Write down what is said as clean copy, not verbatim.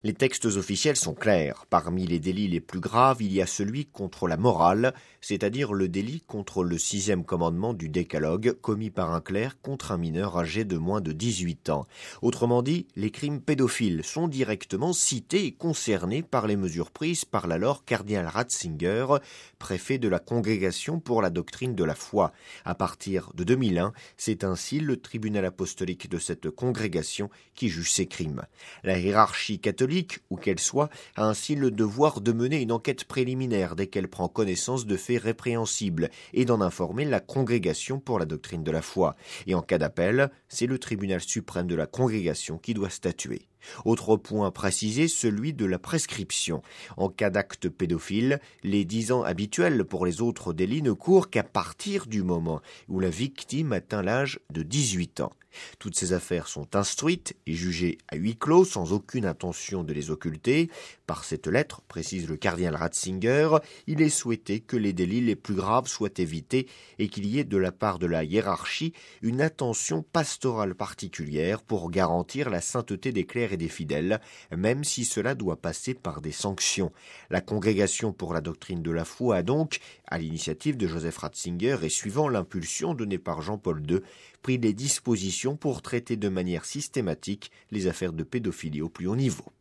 Les textes officiels sont clairs. Parmi les délits les plus graves, il y a celui contre la morale, c'est-à-dire le délit contre le 6e commandement du Décalogue commis par un clerc contre un mineur âgé de moins de 18 ans. Autrement dit, les crimes pédophiles sont directement cités et concernés par les mesures prises par l'alors cardinal Ratzinger, préfet de la Congrégation pour la doctrine de la foi. À partir de 2001, c'est ainsi le tribunal apostolique de cette congrégation qui juge ces crimes. La hiérarchie catholique, où qu'elle soit, a ainsi le devoir de mener une enquête préliminaire dès qu'elle prend connaissance de faits répréhensibles et d'en informer la congrégation pour la doctrine de la foi. Et en cas d'appel, c'est le tribunal suprême de la congrégation qui doit statuer. Autre point précisé, celui de la prescription. En cas d'acte pédophile, les 10 ans habituels pour les autres délits ne courent qu'à partir du moment où la victime atteint l'âge de 18 ans. Toutes ces affaires sont instruites et jugées à huis clos sans aucune intention de les occulter. Par cette lettre, précise le cardinal Ratzinger, il est souhaité que les délits les plus graves soient évités et qu'il y ait de la part de la hiérarchie une attention pastorale particulière pour garantir la sainteté des clercs et des fidèles, même si cela doit passer par des sanctions. La Congrégation pour la doctrine de la foi a donc, à l'initiative de Joseph Ratzinger et suivant l'impulsion donnée par Jean-Paul II, pris des dispositions pour traiter de manière systématique les affaires de pédophilie au plus haut niveau.